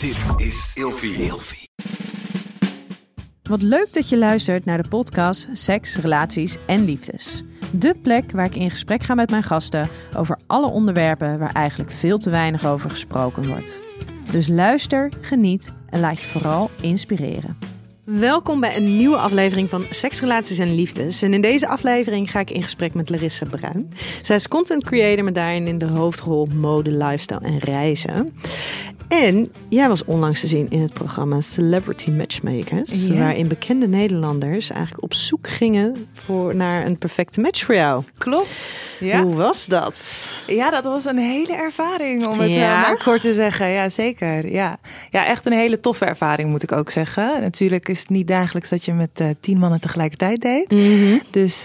Dit is Ilfie. Wat leuk dat je luistert naar de podcast Seks, Relaties en Liefdes. De plek waar ik in gesprek ga met mijn gasten over alle onderwerpen waar eigenlijk veel te weinig over gesproken wordt. Dus luister, geniet en laat je vooral inspireren. Welkom bij een nieuwe aflevering van Seks, Relaties en Liefdes. En in deze aflevering ga ik in gesprek met Larissa Bruin. Zij is content creator met daarin in de hoofdrol mode, lifestyle en reizen. En jij was onlangs te zien in het programma Celebrity Matchmakers. Ja. Waarin bekende Nederlanders eigenlijk op zoek gingen naar een perfecte match voor jou. Klopt. Ja. Hoe was dat? Ja, dat was een hele ervaring om het maar kort te zeggen. Ja, zeker. Ja, echt een hele toffe ervaring moet ik ook zeggen. Natuurlijk is het niet dagelijks dat je met 10 mannen tegelijkertijd date. Mm-hmm. Dus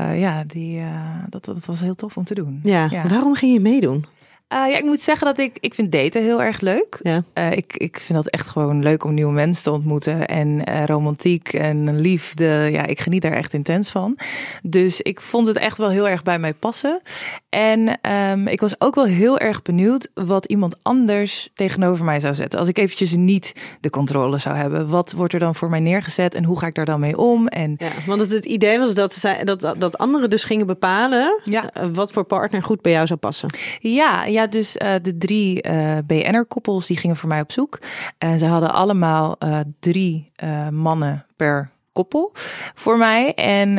dat was heel tof om te doen. Ja. Waarom ging je meedoen? Ik moet zeggen dat ik vind daten heel erg leuk. Ja. Ik vind dat echt gewoon leuk om nieuwe mensen te ontmoeten. En romantiek en liefde. Ja, ik geniet daar echt intens van. Dus ik vond het echt wel heel erg bij mij passen. En ik was ook wel heel erg benieuwd wat iemand anders tegenover mij zou zetten. Als ik eventjes niet de controle zou hebben. Wat wordt er dan voor mij neergezet en hoe ga ik daar dan mee om? En want het idee was dat anderen dus gingen bepalen wat voor partner goed bij jou zou passen. Ja, dus de 3 BN'er-koppels die gingen voor mij op zoek. En ze hadden allemaal 3 mannen per koppel voor mij. En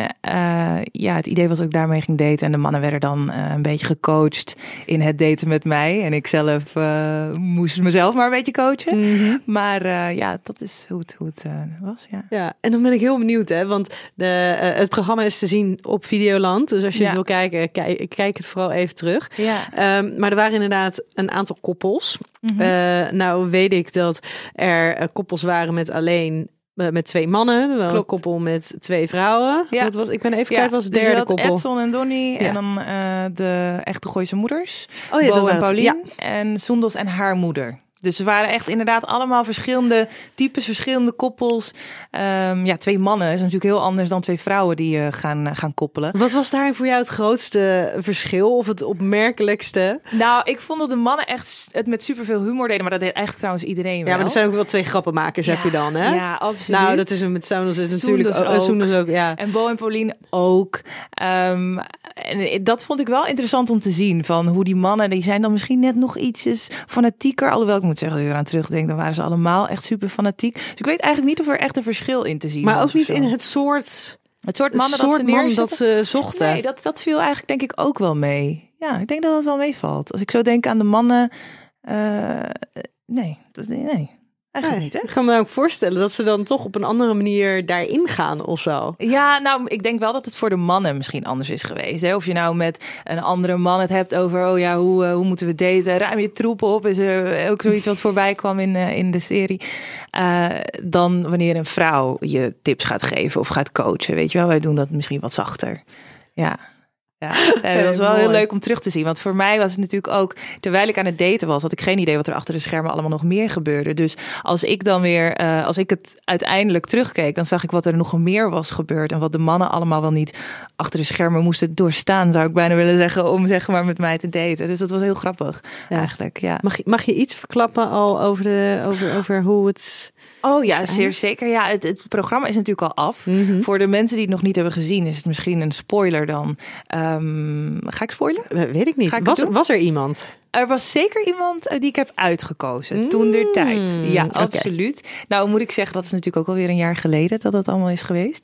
het idee was dat ik daarmee ging daten. En de mannen werden dan een beetje gecoacht in het daten met mij. En ik zelf moest mezelf maar een beetje coachen. Mm-hmm. Maar dat is hoe het was. Ja, en dan ben ik heel benieuwd, hè. Want het programma is te zien op Videoland. Dus als je het wil kijken, kijk het vooral even terug. Ja. Maar er waren inderdaad een aantal koppels. Mm-hmm. Nou weet ik dat er koppels waren met 2 mannen, wel een koppel met 2 vrouwen. Ja. Dat was, ik ben even kwijt, was het derde koppel. Edson en Donnie en dan de echte Gooise moeders. Bo en Paulien en Soendos en haar moeder. Dus ze waren echt inderdaad allemaal verschillende types, verschillende koppels. 2 mannen is natuurlijk heel anders dan 2 vrouwen die gaan koppelen. Wat was daar voor jou het grootste verschil of het opmerkelijkste? Nou, ik vond dat de mannen echt het met superveel humor deden. Maar dat deed eigenlijk trouwens iedereen wel. Ja, maar dat zijn ook wel 2 grappenmakers heb je dan, hè? Ja, absoluut. Nou, dat is met Soendos natuurlijk ook. Ja. En Bo en Paulien ook. En dat vond ik wel interessant om te zien. Van hoe die mannen, die zijn dan misschien net nog ietsjes fanatieker. Alhoewel ik moet zeggen, als ik eraan terugdenk, dan waren ze allemaal echt super fanatiek. Dus ik weet eigenlijk niet of er echt een verschil in te zien was. Maar ook niet in het soort mannen dat ze zochten. Nee, dat viel eigenlijk denk ik ook wel mee. Ja, ik denk dat dat wel meevalt. Als ik zo denk aan de mannen, nee. Eigenlijk niet, hè? Ik kan me ook voorstellen dat ze dan toch op een andere manier daarin gaan of zo. Ja, nou, ik denk wel dat het voor de mannen misschien anders is geweest. Hè? Of je nou met een andere man het hebt over, hoe moeten we daten? Ruim je troep op, is er ook zoiets wat voorbij kwam in de serie. Dan wanneer een vrouw je tips gaat geven of gaat coachen. Weet je wel, wij doen dat misschien wat zachter. Ja. Ja, dat was wel heel leuk om terug te zien. Want voor mij was het natuurlijk ook, terwijl ik aan het daten was, had ik geen idee wat er achter de schermen allemaal nog meer gebeurde. Dus als ik het uiteindelijk terugkeek, dan zag ik wat er nog meer was gebeurd. En wat de mannen allemaal wel niet achter de schermen moesten doorstaan, zou ik bijna willen zeggen, om zeg maar met mij te daten. Dus dat was heel grappig eigenlijk. Ja. Mag je iets verklappen al over hoe het... Oh ja, zeer zeker. Ja, het programma is natuurlijk al af. Mm-hmm. Voor de mensen die het nog niet hebben gezien, is het misschien een spoiler dan. Ga ik spoilen? Weet ik niet. Was er iemand? Er was zeker iemand die ik heb uitgekozen. Toen der tijd. Ja, absoluut. Okay. Nou moet ik zeggen, dat is natuurlijk ook alweer een jaar geleden dat dat allemaal is geweest.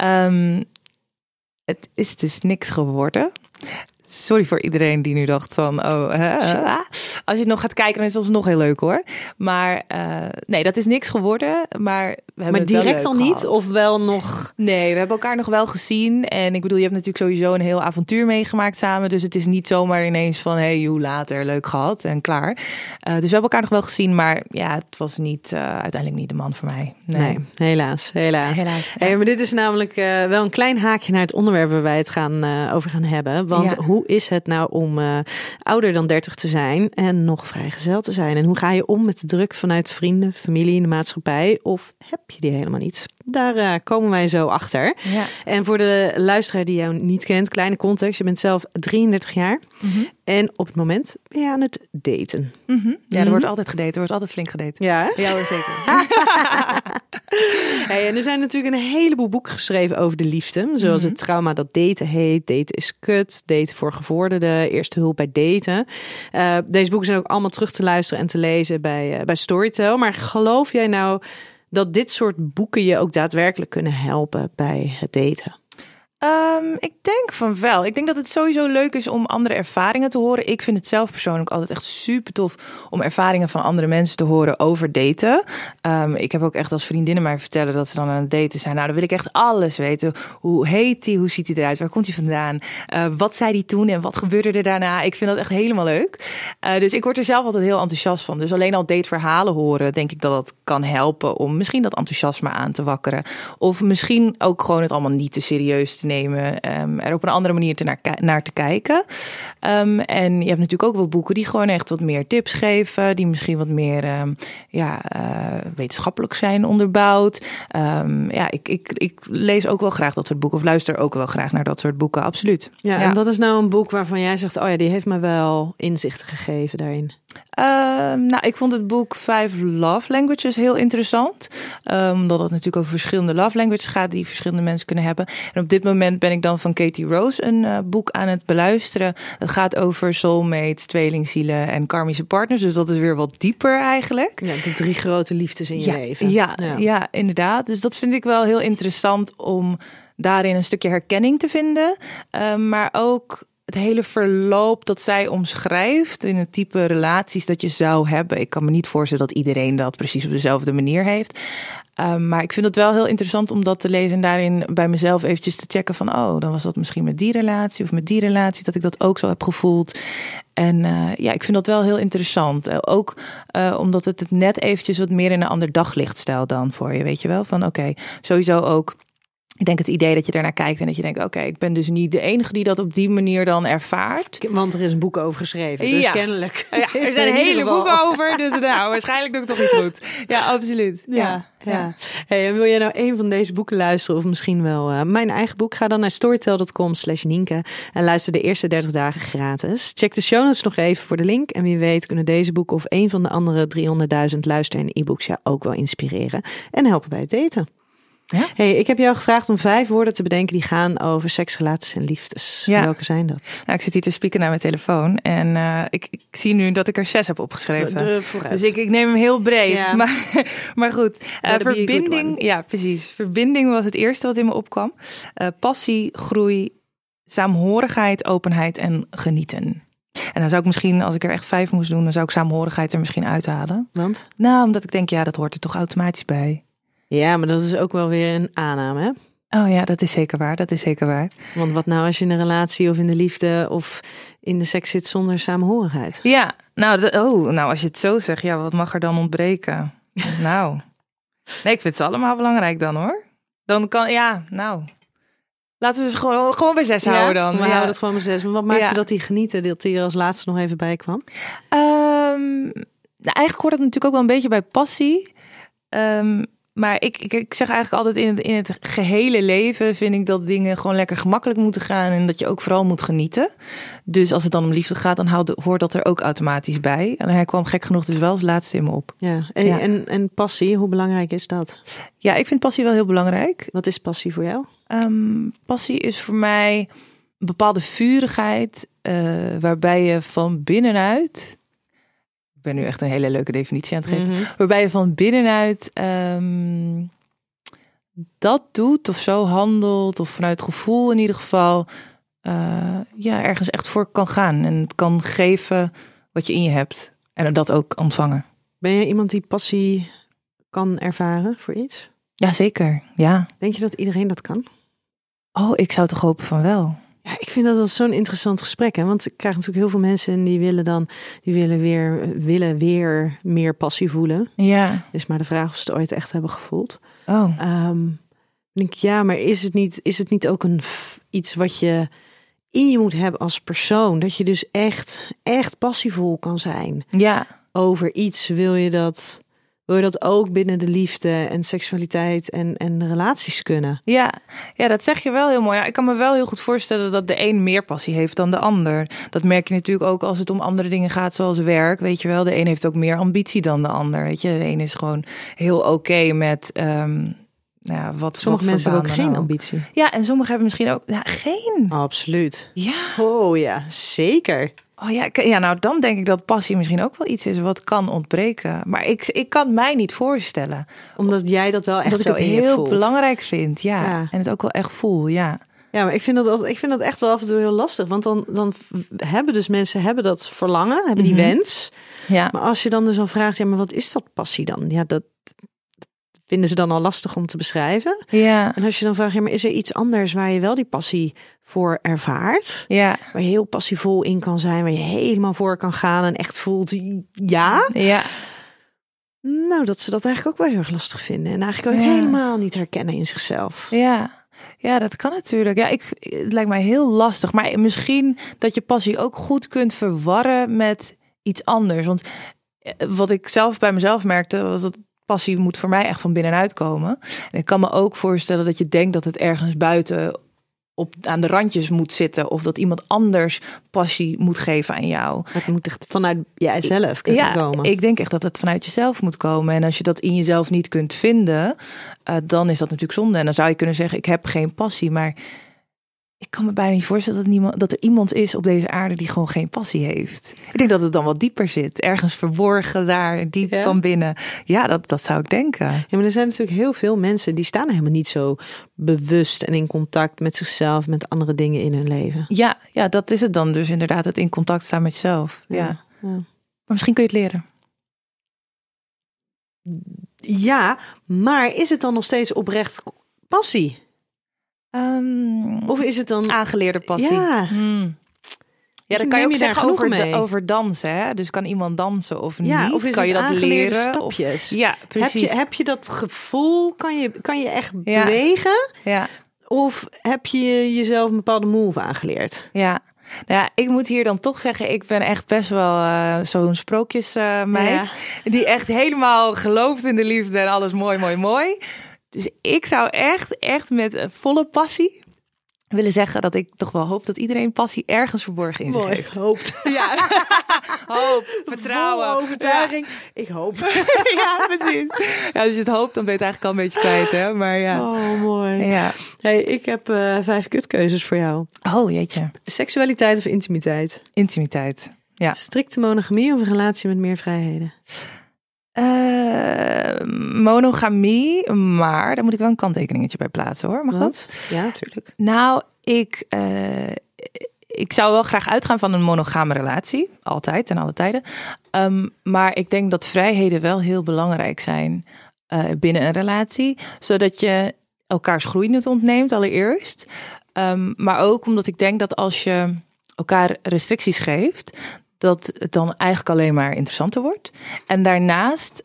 Het is dus niks geworden. Sorry voor iedereen die nu dacht van, als je het nog gaat kijken, dan is dat nog heel leuk hoor. Maar nee, dat is niks geworden. Maar we hebben direct al niet of wel nog? Nee, we hebben elkaar nog wel gezien. En ik bedoel, je hebt natuurlijk sowieso een heel avontuur meegemaakt samen. Dus het is niet zomaar ineens van, later, leuk gehad en klaar. Dus we hebben elkaar nog wel gezien. Maar ja, het was niet uiteindelijk niet de man voor mij. Nee, helaas. Hey, maar dit is namelijk wel een klein haakje naar het onderwerp waar wij het over gaan hebben. Want hoe hoe is het nou om ouder dan 30 te zijn en nog vrijgezel te zijn? En hoe ga je om met de druk vanuit vrienden, familie in de maatschappij? Of heb je die helemaal niet? Daar komen wij zo achter. Ja. En voor de luisteraar die jou niet kent, kleine context. Je bent zelf 33 jaar en op het moment ben je aan het daten. Ja, er wordt altijd gedate. Er wordt altijd flink gedate. Ja, Ja, hoor, zeker. Hey, en er zijn natuurlijk een heleboel boeken geschreven over de liefde. Zoals het trauma dat daten heet. Daten is kut. Daten voor gevorderden. Eerste hulp bij daten. Deze boeken zijn ook allemaal terug te luisteren en te lezen bij Storytel. Maar geloof jij nou dat dit soort boeken je ook daadwerkelijk kunnen helpen bij het daten? Ik denk van wel. Ik denk dat het sowieso leuk is om andere ervaringen te horen. Ik vind het zelf persoonlijk altijd echt super tof om ervaringen van andere mensen te horen over daten. Ik heb ook echt als vriendinnen mij vertellen dat ze dan aan het daten zijn. Nou, dan wil ik echt alles weten. Hoe heet hij? Hoe ziet hij eruit? Waar komt hij vandaan? Wat zei hij toen en wat gebeurde er daarna? Ik vind dat echt helemaal leuk. Dus ik word er zelf altijd heel enthousiast van. Dus alleen al dateverhalen horen, denk ik dat dat kan helpen om misschien dat enthousiasme aan te wakkeren. Of misschien ook gewoon het allemaal niet te serieus te nemen. Er op een andere manier naar te kijken. En je hebt natuurlijk ook wel boeken die gewoon echt wat meer tips geven. Die misschien wat meer wetenschappelijk zijn onderbouwd. Ik lees ook wel graag dat soort boeken. Of luister ook wel graag naar dat soort boeken. Absoluut. Ja, en wat is nou een boek waarvan jij zegt, oh ja, die heeft me wel inzichten gegeven daarin? Ik vond het boek 5 Love Languages heel interessant. Omdat het natuurlijk over verschillende love languages gaat die verschillende mensen kunnen hebben. En op dit moment ben ik dan van Katie Rose een boek aan het beluisteren. Dat gaat over soulmates, tweelingzielen en karmische partners. Dus dat is weer wat dieper eigenlijk. Ja, de 3 grote liefdes in je leven. Ja, inderdaad. Dus dat vind ik wel heel interessant om daarin een stukje herkenning te vinden. Maar ook het hele verloop dat zij omschrijft in het type relaties dat je zou hebben. Ik kan me niet voorstellen dat iedereen dat precies op dezelfde manier heeft. Maar ik vind het wel heel interessant om dat te lezen en daarin bij mezelf eventjes te checken van, dan was dat misschien met die relatie of met die relatie dat ik dat ook zo heb gevoeld. En ik vind dat wel heel interessant. Ook omdat het net eventjes wat meer in een ander daglicht stelt dan voor je, weet je wel. Van oké, sowieso ook. Ik denk het idee dat je daarnaar kijkt en dat je denkt, oké, ik ben dus niet de enige die dat op die manier dan ervaart. Want er is een boek over geschreven, dus kennelijk. Ja, er zijn hele boeken over, dus waarschijnlijk doe ik het toch niet goed. Ja, absoluut. Ja. Hey, en wil je nou een van deze boeken luisteren of misschien wel mijn eigen boek? Ga dan naar storytel.com/Nienke en luister de eerste 30 dagen gratis. Check de show notes nog even voor de link en wie weet kunnen deze boeken of een van de andere 300.000 luister- en e-books jou ook wel inspireren en helpen bij het daten. Ja? Hey, ik heb jou gevraagd om 5 woorden te bedenken die gaan over seks, relaties en liefdes. Ja. Welke zijn dat? Nou, ik zit hier te spieken naar mijn telefoon en ik zie nu dat ik er 6 heb opgeschreven. Dus ik neem hem heel breed. Ja. Maar goed, verbinding. Ja, precies. Verbinding was het eerste wat in me opkwam. Passie, groei, saamhorigheid, openheid en genieten. En dan zou ik misschien, als ik er echt 5 moest doen, dan zou ik saamhorigheid er misschien uithalen. Want? Nou, omdat ik denk, dat hoort er toch automatisch bij. Ja, maar dat is ook wel weer een aanname, hè? Oh ja, dat is zeker waar. Want wat nou als je in een relatie of in de liefde of in de seks zit zonder samenhorigheid? Ja, als je het zo zegt, wat mag er dan ontbreken? Nou, nee, ik vind ze allemaal belangrijk dan, hoor. Dan kan, laten we ze gewoon bij 6 houden dan. We houden het gewoon bij 6. Maar wat maakte dat die genieten, dat die er als laatste nog even bij kwam? Eigenlijk hoort dat natuurlijk ook wel een beetje bij passie. Maar ik zeg eigenlijk altijd in het gehele leven vind ik dat dingen gewoon lekker gemakkelijk moeten gaan en dat je ook vooral moet genieten. Dus als het dan om liefde gaat, dan hoort dat er ook automatisch bij. En hij kwam gek genoeg dus wel als laatste in me op. Ja. En passie, hoe belangrijk is dat? Ja, ik vind passie wel heel belangrijk. Wat is passie voor jou? Passie is voor mij een bepaalde vurigheid waarbij je van binnenuit... Ik ben nu echt een hele leuke definitie aan het geven. Mm-hmm. Waarbij je van binnenuit dat doet of zo handelt. Of vanuit gevoel in ieder geval. Ergens echt voor kan gaan. En het kan geven wat je in je hebt. En dat ook ontvangen. Ben je iemand die passie kan ervaren voor iets? Ja, zeker. Ja. Denk je dat iedereen dat kan? Oh, ik zou toch hopen van wel. Ja, ik vind dat zo'n interessant gesprek. Hè? Want ik krijg natuurlijk heel veel mensen en die willen weer meer passie voelen. Ja. Dus maar de vraag of ze het ooit echt hebben gevoeld. Oh. Denk ik, maar is het niet ook iets wat je in je moet hebben als persoon. Dat je dus echt passievol kan zijn. Ja. Over iets wil je dat ook binnen de liefde en seksualiteit en de relaties kunnen. Ja, dat zeg je wel heel mooi. Ja, ik kan me wel heel goed voorstellen dat de een meer passie heeft dan de ander. Dat merk je natuurlijk ook als het om andere dingen gaat, zoals werk. Weet je wel, de een heeft ook meer ambitie dan de ander. Weet je, de een is gewoon heel oké met Sommige mensen hebben ook geen ambitie. Ja, en sommigen hebben misschien ook geen. Absoluut. Ja. Oh ja, zeker. Oh ja, nou dan denk ik dat passie misschien ook wel iets is wat kan ontbreken. Maar ik kan mij niet voorstellen. Omdat jij dat wel echt dat zo ik heel voelt. Belangrijk vind, ja. En het ook wel echt voel, ja. Ja, maar ik vind dat echt wel af en toe heel lastig. Want dan hebben dus mensen dat verlangen, hebben die wens. Ja. Maar als je dan dus al vraagt, ja, maar wat is dat passie dan? Ja, dat vinden ze dan al lastig om te beschrijven. Ja. En als je dan vraagt, ja, maar is er iets anders waar je wel die passie voor ervaart? Ja. Waar je heel passievol in kan zijn, waar je helemaal voor kan gaan en echt voelt, ja. Ja. Nou, dat ze dat eigenlijk ook wel heel erg lastig vinden. En eigenlijk ook helemaal niet herkennen in zichzelf. Ja. Ja, dat kan natuurlijk. Ja, het lijkt mij heel lastig. Maar misschien dat je passie ook goed kunt verwarren met iets anders. Want wat ik zelf bij mezelf merkte, was dat passie moet voor mij echt van binnenuit komen. En ik kan me ook voorstellen dat je denkt dat het ergens buiten aan de randjes moet zitten. Of dat iemand anders passie moet geven aan jou. Het moet echt vanuit jijzelf kunnen komen. Ik denk echt dat het vanuit jezelf moet komen. En als je dat in jezelf niet kunt vinden, dan is dat natuurlijk zonde. En dan zou je kunnen zeggen, ik heb geen passie. Maar ik kan me bijna niet voorstellen dat er iemand is op deze aarde die gewoon geen passie heeft. Ik denk dat het dan wat dieper zit. Ergens verborgen daar, diep van binnen. Ja, dat zou ik denken. Ja, maar er zijn natuurlijk heel veel mensen die staan helemaal niet zo bewust en in contact met zichzelf, met andere dingen in hun leven. Ja, dat is het dan dus inderdaad, het in contact staan met jezelf. Ja. Maar misschien kun je het leren. Ja, maar is het dan nog steeds oprecht passie? Of is het dan aangeleerde passie? Ja. Ja, dat kan je ook zeggen over dansen. Hè? Dus kan iemand dansen of niet? Ja, of is kan je het dat leren? Stapjes? Ja, precies. Heb je dat gevoel? Kan je echt bewegen? Ja. Of heb je jezelf een bepaalde move aangeleerd? Ja. Nou ja, ik moet hier dan toch zeggen, ik ben echt best wel zo'n sprookjesmeid. Die echt helemaal gelooft in de liefde en alles mooi, mooi, mooi. Dus ik zou echt met volle passie willen zeggen dat ik toch wel hoop dat iedereen passie ergens verborgen in zich heeft. Hoopt. Ja. Hoop, vertrouwen. Volle overtuiging. Ja. Ik hoop. Ja, precies. Ja, als je het hoopt, dan ben je het eigenlijk al een beetje kwijt, hè? Maar ja. Oh, mooi. Ja. Hey, ik heb 5 kutkeuzes voor jou. Oh, jeetje. Seksualiteit of intimiteit? Intimiteit. Ja. Strikte monogamie of een relatie met meer vrijheden? Monogamie, maar daar moet ik wel een kanttekeningetje bij plaatsen, hoor. Mag dat? Ja, natuurlijk. Nou, ik zou wel graag uitgaan van een monogame relatie. Altijd, ten alle tijden. Maar ik denk dat vrijheden wel heel belangrijk zijn binnen een relatie. Zodat je elkaars groei niet ontneemt, allereerst. Maar ook omdat ik denk dat als je elkaar restricties geeft, dat het dan eigenlijk alleen maar interessanter wordt. En daarnaast,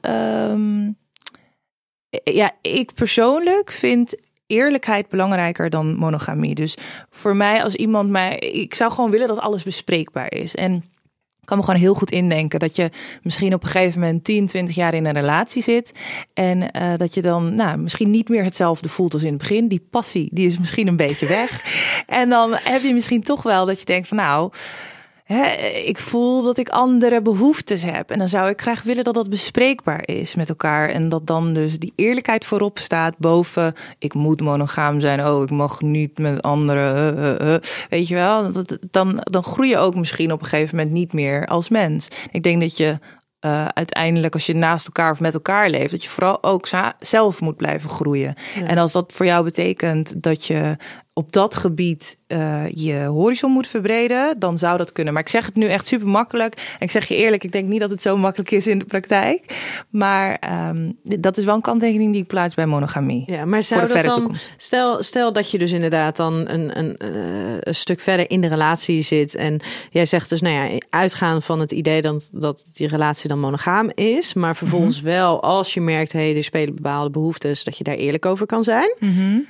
ik persoonlijk vind eerlijkheid belangrijker dan monogamie. Dus voor mij, als iemand ik zou gewoon willen dat alles bespreekbaar is. En ik kan me gewoon heel goed indenken dat je misschien op een gegeven moment 10, 20 jaar in een relatie zit. En dat je dan misschien niet meer hetzelfde voelt als in het begin. Die passie, die is misschien een beetje weg. En dan heb je misschien toch wel dat je denkt van ik voel dat ik andere behoeftes heb. En dan zou ik graag willen dat dat bespreekbaar is met elkaar. En dat dan dus die eerlijkheid voorop staat boven ik moet monogaam zijn. Oh, ik mag niet met anderen. Weet je wel? Dan groei je ook misschien op een gegeven moment niet meer als mens. Ik denk dat je uiteindelijk als je naast elkaar of met elkaar leeft, dat je vooral ook zelf moet blijven groeien. Ja. En als dat voor jou betekent dat je op dat gebied je horizon moet verbreden, dan zou dat kunnen. Maar ik zeg het nu echt super makkelijk. En ik zeg je eerlijk, ik denk niet dat het zo makkelijk is in de praktijk. Maar dat is wel een kanttekening die ik plaats bij monogamie. Ja, maar zou dat dan, stel dat je dus inderdaad dan een stuk verder in de relatie zit. En jij zegt dus, uitgaan van het idee dat die relatie dan monogaam is. Maar vervolgens wel, als je merkt, er spelen bepaalde behoeftes, dat je daar eerlijk over kan zijn.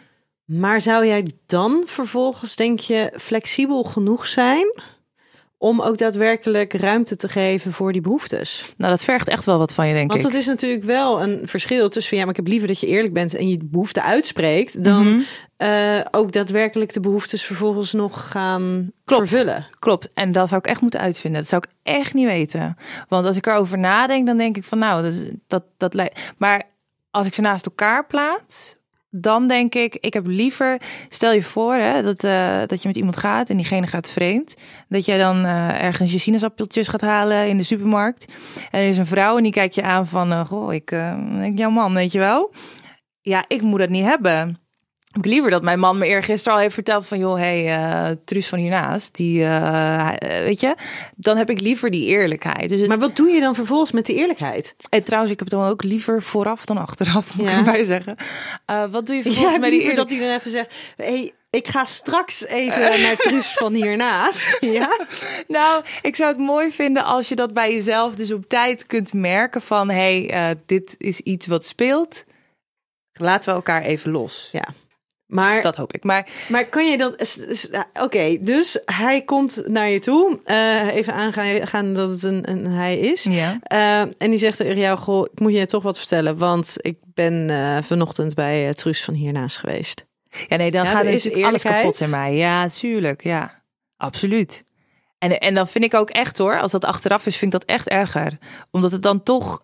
Maar zou jij dan vervolgens, denk je, flexibel genoeg zijn om ook daadwerkelijk ruimte te geven voor die behoeftes? Nou, dat vergt echt wel wat van je, denk ik. Want dat is natuurlijk wel een verschil tussen van, ja, maar ik heb liever dat je eerlijk bent en je behoefte uitspreekt, dan ook daadwerkelijk de behoeftes vervolgens nog gaan vervullen. Klopt. En dat zou ik echt moeten uitvinden. Dat zou ik echt niet weten. Want als ik erover nadenk, dan denk ik van, nou, dat lijkt. Maar als ik ze naast elkaar plaats, dan denk ik heb liever, stel je voor hè, dat je met iemand gaat en diegene gaat vreemd. Dat jij dan ergens je sinaasappeltjes gaat halen in de supermarkt. En er is een vrouw en die kijkt je aan van, goh, ik jouw man, weet je wel. Ja, ik moet dat niet hebben. Ik liever dat mijn man me eergisteren al heeft verteld van, joh, hey, Truus van hiernaast, die, weet je, dan heb ik liever die eerlijkheid. Dus maar wat doe je dan vervolgens met die eerlijkheid? En trouwens, ik heb het dan ook liever vooraf dan achteraf, moet ik erbij zeggen. Wat doe je vervolgens met die eerlijkheid? Dat hij dan even zegt, hey, ik ga straks even naar Truus van hiernaast. Ja? Nou, ik zou het mooi vinden als je dat bij jezelf dus op tijd kunt merken van, hey, dit is iets wat speelt. Laten we elkaar even los. Ja. Maar, dat hoop ik. Maar kan je dan... Oké, dus hij komt naar je toe. Even aangaan dat het een hij is. Ja. En die zegt tegen jou, goh, ik moet je toch wat vertellen. Want ik ben vanochtend bij Truus van hiernaast geweest. Ja, nee, dan gaat dus alles kapot in mij. Ja, tuurlijk. Ja, absoluut. En dan vind ik ook echt hoor, als dat achteraf is, vind ik dat echt erger. Omdat het dan toch...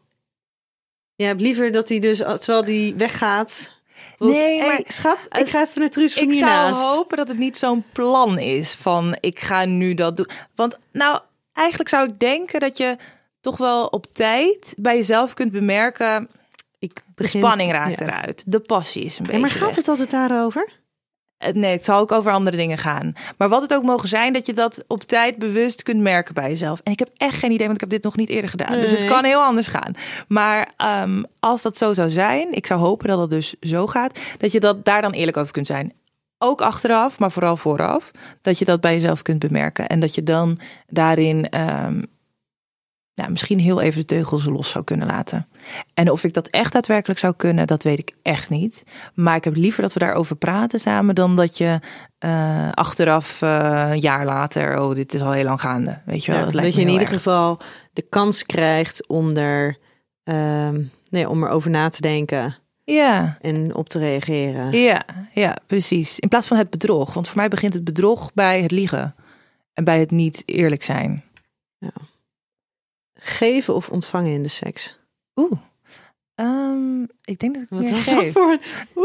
Je hebt liever dat hij dus, terwijl hij weggaat... Nee, maar hey, schat, ik ga even naar Truus van hiernaast. Ik zou hopen dat het niet zo'n plan is van ik ga nu dat doen. Want nou, eigenlijk zou ik denken dat je toch wel op tijd bij jezelf kunt bemerken, de spanning raakt eruit. De passie is een beetje maar gaat weg. Het altijd daarover? Nee, het zal ook over andere dingen gaan. Maar wat het ook mogen zijn, dat je dat op tijd bewust kunt merken bij jezelf. En ik heb echt geen idee, want ik heb dit nog niet eerder gedaan. Nee. Dus het kan heel anders gaan. Maar als dat zo zou zijn, ik zou hopen dat het dus zo gaat, dat je daar dan eerlijk over kunt zijn. Ook achteraf, maar vooral vooraf. Dat je dat bij jezelf kunt bemerken. En dat je dan daarin misschien heel even de teugels los zou kunnen laten. En of ik dat echt daadwerkelijk zou kunnen, dat weet ik echt niet. Maar ik heb liever dat we daarover praten samen, dan dat je achteraf een jaar later, dit is al heel lang gaande. Weet je wel? Ja, dat je in ieder geval de kans krijgt om om erover na te denken. Ja. En op te reageren. Ja, precies. In plaats van het bedrog. Want voor mij begint het bedrog bij het liegen. En bij het niet eerlijk zijn. Ja. Geven of ontvangen in de seks? Ik denk dat ik Wat was geef. Dat voor?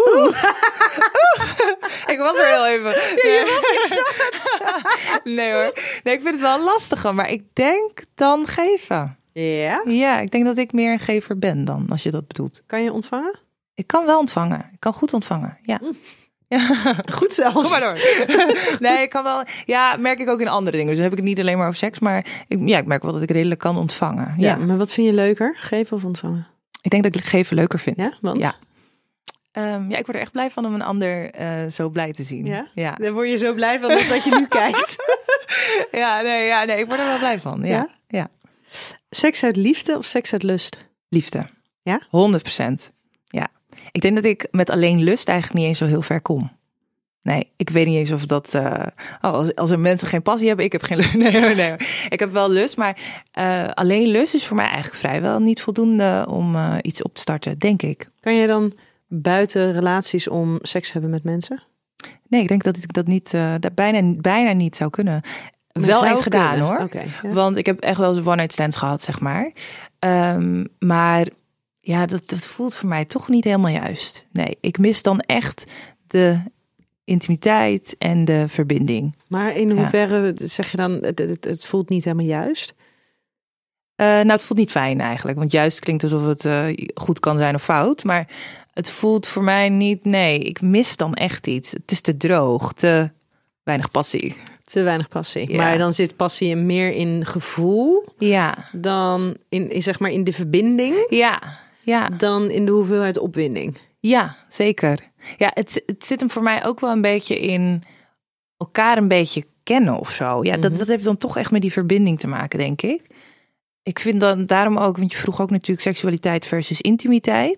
Ik was er heel even. Ja, ik nee hoor. Nee, ik vind het wel lastiger. Maar ik denk dan geven. Ja? Ja, ik denk dat ik meer een gever ben dan, als je dat bedoelt. Kan je ontvangen? Ik kan wel ontvangen. Ik kan goed ontvangen, ja. Ja. Goed zelfs. Kom maar door. Nee, ik kan wel. Ja, merk ik ook in andere dingen. Dus dan heb ik het niet alleen maar over seks, maar ik merk wel dat ik redelijk kan ontvangen. Ja, maar wat vind je leuker? Geven of ontvangen? Ik denk dat ik geven leuker vind. Ja, want? Ja. Ik word er echt blij van om een ander zo blij te zien. Ja? Dan word je zo blij van dat je nu kijkt. Nee, ik word er wel blij van. Ja. Seks uit liefde of seks uit lust? Liefde. Ja? 100%. Ja. Ik denk dat ik met alleen lust eigenlijk niet eens zo heel ver kom. Nee, ik weet niet eens of dat... als er mensen geen passie hebben, ik heb geen lust. Nee. Ik heb wel lust, maar alleen lust is voor mij eigenlijk vrijwel niet voldoende om iets op te starten, denk ik. Kan je dan buiten relaties om seks hebben met mensen? Nee, ik denk dat ik dat niet, bijna niet zou kunnen. Maar wel eens gedaan kunnen. Hoor. Okay, ja. Want ik heb echt wel eens one-night stands gehad, zeg maar. Maar ja, dat voelt voor mij toch niet helemaal juist. Nee, ik mis dan echt de intimiteit en de verbinding. Maar in hoeverre zeg je dan, het voelt niet helemaal juist? Het voelt niet fijn eigenlijk. Want juist klinkt alsof het goed kan zijn of fout. Maar het voelt voor mij niet, nee, ik mis dan echt iets. Het is te droog, te weinig passie. Te weinig passie. Ja. Maar dan zit passie meer in gevoel dan in zeg maar in de verbinding. Ja. Dan in de hoeveelheid opwinding. Ja, zeker. Ja, het zit hem voor mij ook wel een beetje in elkaar een beetje kennen of zo. Ja, dat heeft dan toch echt met die verbinding te maken, denk ik. Ik vind dan daarom ook, want je vroeg ook natuurlijk seksualiteit versus intimiteit.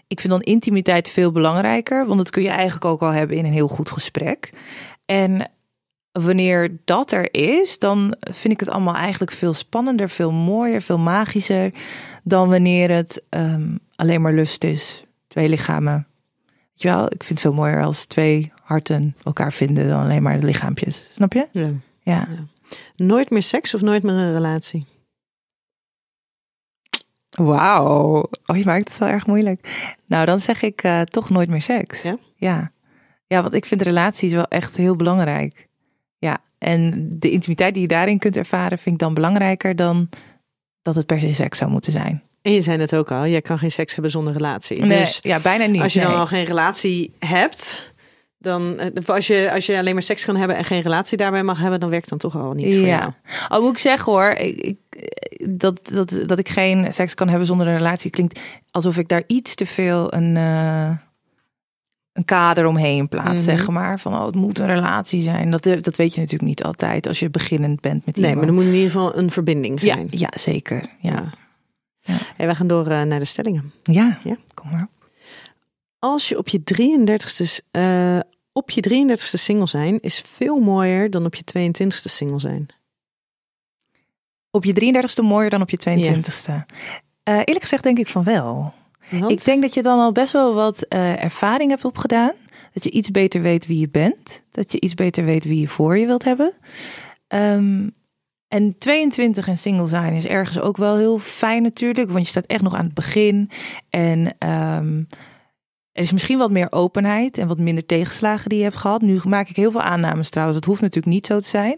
Ik vind dan intimiteit veel belangrijker. Want dat kun je eigenlijk ook al hebben in een heel goed gesprek. En wanneer dat er is, dan vind ik het allemaal eigenlijk veel spannender, veel mooier, veel magischer. Dan wanneer het alleen maar lust is. 2 lichamen. Weet je wel, ik vind het veel mooier als 2 harten elkaar vinden dan alleen maar de lichaampjes. Snap je? Ja. Nooit meer seks of nooit meer een relatie? Wauw. Oh, je maakt het wel erg moeilijk. Nou, dan zeg ik toch nooit meer seks. Ja? Ja, want ik vind relaties wel echt heel belangrijk. Ja, en de intimiteit die je daarin kunt ervaren vind ik dan belangrijker dan dat het per se seks zou moeten zijn. En je zei het ook al, jij kan geen seks hebben zonder relatie. Nee, Dus ja, bijna niet. Als je dan al geen relatie hebt, dan als je alleen maar seks kan hebben en geen relatie daarbij mag hebben, dan werkt het dan toch al niet voor jou. Al moet ik zeggen hoor, dat ik geen seks kan hebben zonder een relatie klinkt alsof ik daar iets te veel een kader omheen plaats, zeg maar. Van het moet een relatie zijn. Dat weet je natuurlijk niet altijd als je beginnend bent met iemand. Nee, maar er moet in ieder geval een verbinding zijn. Ja, zeker. Ja. Hey, we gaan door naar de stellingen. Ja, kom maar op. Als je op je 33ste single zijn is veel mooier dan op je 22ste single zijn. Op je 33ste mooier dan op je 22ste? Eerlijk gezegd denk ik van wel. Want? Ik denk dat je dan al best wel wat ervaring hebt opgedaan. Dat je iets beter weet wie je bent. Dat je iets beter weet wie je voor je wilt hebben. En 22 en single zijn is ergens ook wel heel fijn natuurlijk. Want je staat echt nog aan het begin. En er is misschien wat meer openheid en wat minder tegenslagen die je hebt gehad. Nu maak ik heel veel aannames trouwens. Dat hoeft natuurlijk niet zo te zijn.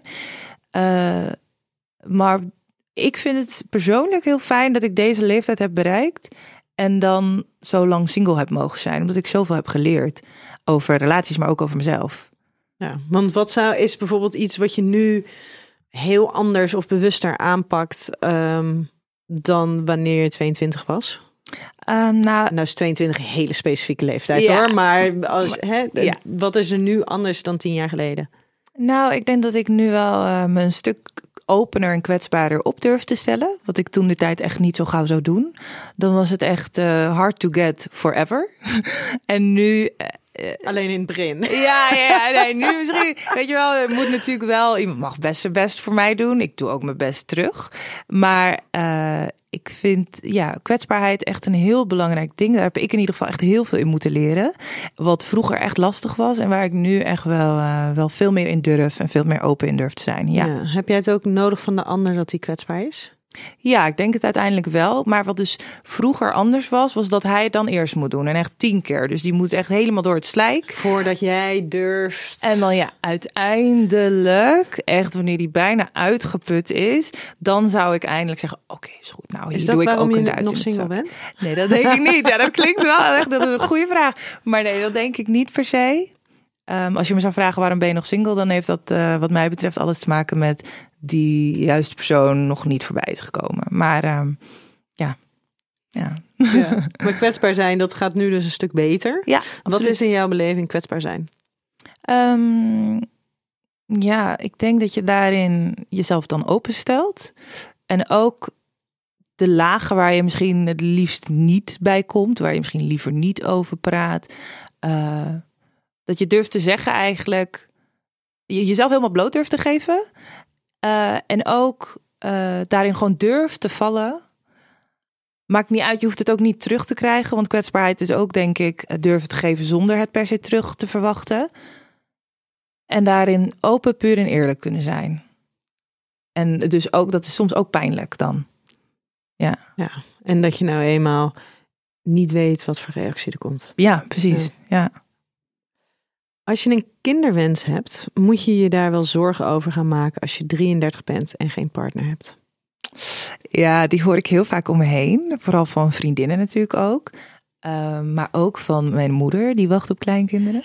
Maar ik vind het persoonlijk heel fijn dat ik deze leeftijd heb bereikt. En dan zo lang single heb mogen zijn. Omdat ik zoveel heb geleerd over relaties, maar ook over mezelf. Ja, want is bijvoorbeeld iets wat je nu heel anders of bewuster aanpakt dan wanneer je 22 was? Nou is 22 een hele specifieke leeftijd hoor. Maar wat is er nu anders dan 10 jaar geleden? Nou, ik denk dat ik nu wel me een stuk opener en kwetsbaarder op durf te stellen. Wat ik toen de tijd echt niet zo gauw zou doen. Dan was het echt hard to get forever. En nu alleen in het begin. Nee, nu misschien. Weet je wel, het moet natuurlijk wel. Iemand mag best zijn best voor mij doen. Ik doe ook mijn best terug. Maar ik vind kwetsbaarheid echt een heel belangrijk ding. Daar heb ik in ieder geval echt heel veel in moeten leren. Wat vroeger echt lastig was. En waar ik nu echt wel veel meer in durf. En veel meer open in durf te zijn. Ja. Heb jij het ook nodig van de ander dat hij kwetsbaar is? Ja, ik denk het uiteindelijk wel. Maar wat dus vroeger anders was dat hij het dan eerst moet doen. En echt 10 keer. Dus die moet echt helemaal door het slijk. Voordat jij durft. En dan uiteindelijk, echt wanneer die bijna uitgeput is, dan zou ik eindelijk zeggen, oké, is goed. Nou, hier doe ik ook een duit in nog single bent? Nee, dat denk ik niet. Ja, dat klinkt wel echt, dat is een goede vraag. Maar nee, dat denk ik niet per se. Als je me zou vragen waarom ben je nog single, dan heeft dat wat mij betreft alles te maken met die juiste persoon nog niet voorbij is gekomen. Maar ja. Maar kwetsbaar zijn, dat gaat nu dus een stuk beter. Ja, wat is in jouw beleving kwetsbaar zijn? Ik denk dat je daarin jezelf dan openstelt. En ook de lagen waar je misschien het liefst niet bij komt, waar je misschien liever niet over praat. Dat je durft te zeggen eigenlijk, jezelf helemaal bloot durft te geven. En ook daarin gewoon durft te vallen. Maakt niet uit, je hoeft het ook niet terug te krijgen. Want kwetsbaarheid is ook, denk ik, durven te geven zonder het per se terug te verwachten. En daarin open, puur en eerlijk kunnen zijn. En dus ook, dat is soms ook pijnlijk dan. Ja, en dat je nou eenmaal niet weet wat voor reactie er komt. Ja, precies. Ja. Als je een kinderwens hebt, moet je je daar wel zorgen over gaan maken als je 33 bent en geen partner hebt? Ja, die hoor ik heel vaak om me heen. Vooral van vriendinnen natuurlijk ook. Maar ook van mijn moeder, die wacht op kleinkinderen.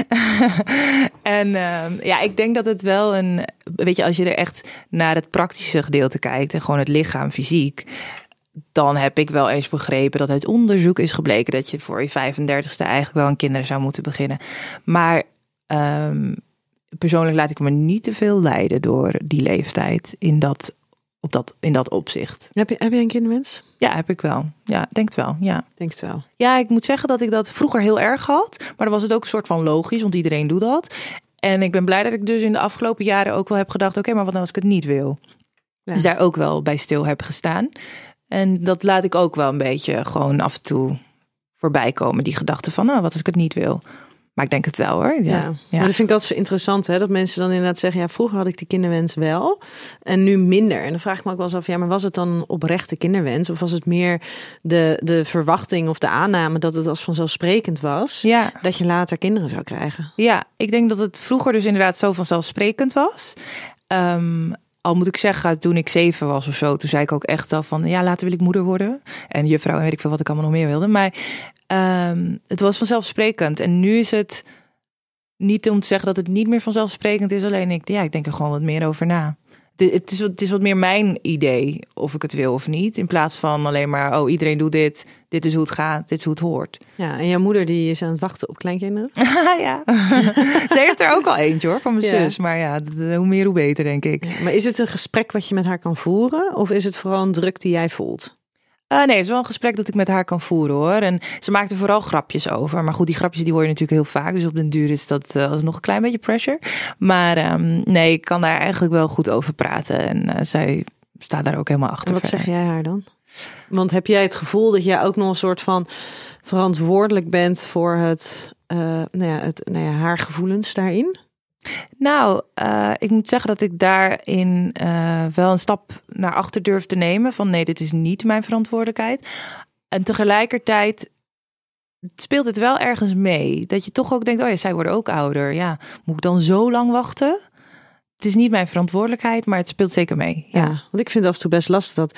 En ik denk dat het wel weet je, als je er echt naar het praktische gedeelte kijkt en gewoon het lichaam fysiek, dan heb ik wel eens begrepen dat uit onderzoek is gebleken dat je voor je 35ste eigenlijk wel aan kinderen zou moeten beginnen. Maar persoonlijk laat ik me niet te veel leiden door die leeftijd in dat in dat opzicht. Heb je een kinderwens? Ja, heb ik wel. Ja, denk het wel. Ja. Denk het wel. Ja, ik moet zeggen dat ik dat vroeger heel erg had. Maar dan was het ook een soort van logisch, want iedereen doet dat. En ik ben blij dat ik dus in de afgelopen jaren ook wel heb gedacht... oké, maar wat nou als ik het niet wil? Ja. Dus daar ook wel bij stil heb gestaan. En dat laat ik ook wel een beetje gewoon af en toe voorbij komen. Die gedachte van, wat als ik het niet wil? Maar ik denk het wel hoor. Ja. Maar dat vind ik altijd zo interessant, hè? Dat mensen dan inderdaad zeggen... ja, vroeger had ik die kinderwens wel en nu minder. En dan vraag ik me ook wel eens af... ja, maar was het dan een oprechte kinderwens? Of was het meer de verwachting of de aanname... dat het als vanzelfsprekend was... dat je later kinderen zou krijgen? Ja, ik denk dat het vroeger dus inderdaad zo vanzelfsprekend was... Al moet ik zeggen, toen ik 7 was of zo... toen zei ik ook echt al van... ja, later wil ik moeder worden. En juffrouw en weet ik veel wat ik allemaal nog meer wilde. Maar het was vanzelfsprekend. En nu is het niet om te zeggen dat het niet meer vanzelfsprekend is. Alleen ik denk er gewoon wat meer over na. Het is wat meer mijn idee of ik het wil of niet. In plaats van alleen maar, iedereen doet dit. Dit is hoe het gaat, dit is hoe het hoort. Ja, en jouw moeder die is aan het wachten op kleinkinderen? Ja, ze heeft er ook al eentje hoor, van mijn zus. Maar ja, hoe meer hoe beter denk ik. Ja, maar is het een gesprek wat je met haar kan voeren? Of is het vooral een druk die jij voelt? Nee, het is wel een gesprek dat ik met haar kan voeren hoor. En ze maakt er vooral grapjes over. Maar goed, die grapjes die hoor je natuurlijk heel vaak. Dus op den duur is dat alsnog een klein beetje pressure. Maar nee, ik kan daar eigenlijk wel goed over praten. En zij staat daar ook helemaal achter. En wat zeg jij haar dan? Want heb jij het gevoel dat jij ook nog een soort van verantwoordelijk bent voor haar gevoelens daarin? Nou, ik moet zeggen dat ik daarin wel een stap naar achter durf te nemen. Van nee, dit is niet mijn verantwoordelijkheid. En tegelijkertijd speelt het wel ergens mee. Dat je toch ook denkt, zij worden ook ouder. Ja, moet ik dan zo lang wachten? Het is niet mijn verantwoordelijkheid, maar het speelt zeker mee. Ja, want ik vind het af en toe best lastig dat...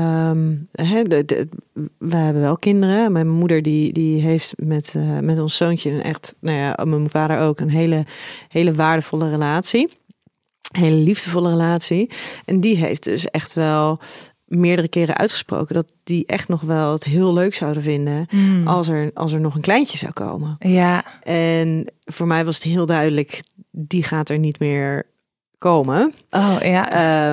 we hebben wel kinderen. Mijn moeder die heeft met ons zoontje een echt... mijn vader ook een hele waardevolle relatie. Een hele liefdevolle relatie. En die heeft dus echt wel meerdere keren uitgesproken... dat die echt nog wel het heel leuk zouden vinden... als er nog een kleintje zou komen. Ja. En voor mij was het heel duidelijk... die gaat er niet meer komen. Oh ja.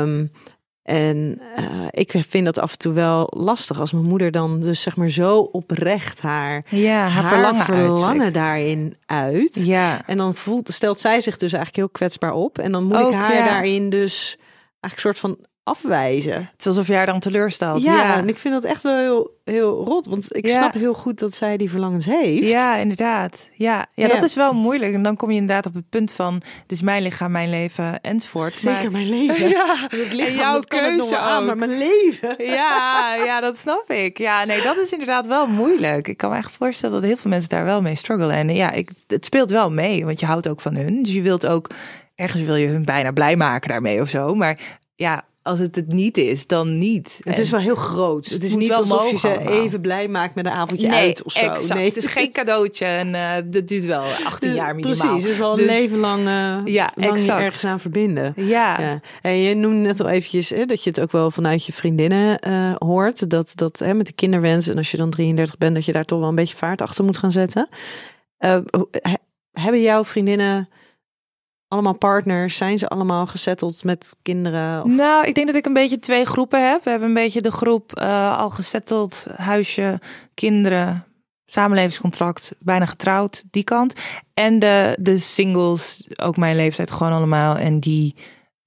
Ik vind dat af en toe wel lastig als mijn moeder dan dus zeg maar zo oprecht haar verlangen daarin uit. Ja. En dan stelt zij zich dus eigenlijk heel kwetsbaar op. En dan moet ik haar daarin dus eigenlijk soort van afwijzen. Het is alsof je haar dan teleurstelt. Ja, en ik vind dat echt wel heel, heel rot. Want ik snap heel goed dat zij die verlangens heeft. Ja, inderdaad. Ja, dat is wel moeilijk. En dan kom je inderdaad op het punt van... het is mijn lichaam, mijn leven, enzovoort. Zeker mijn leven. Ja, het lichaam, en jouw dat kan keuze ik nog wel aan, ook. maar mijn leven. Ja, dat snap ik. Ja, nee, dat is inderdaad wel moeilijk. Ik kan me echt voorstellen dat heel veel mensen daar wel mee struggelen. En het speelt wel mee, want je houdt ook van hun. Dus je wilt ook... ergens wil je hun bijna blij maken daarmee of zo. Maar ja... als het niet is, dan niet. Het is wel heel groot. Het is niet alsof je ze even blij maakt met een avondje uit of zo. Exact. Nee, het is geen cadeautje. En dat duurt wel 18 jaar minimaal. Precies, het is wel een leven lang, ergens aan verbinden. Ja. En je noemde net al eventjes dat je het ook wel vanuit je vriendinnen hoort. Dat met de kinderwens en als je dan 33 bent, dat je daar toch wel een beetje vaart achter moet gaan zetten. Hebben jouw vriendinnen... allemaal partners? Zijn ze allemaal gesetteld met kinderen? Of? Nou, ik denk dat ik een beetje 2 groepen heb. We hebben een beetje de groep al gesetteld, huisje, kinderen, samenlevingscontract, bijna getrouwd, die kant. En de singles, ook mijn leeftijd gewoon allemaal. En die,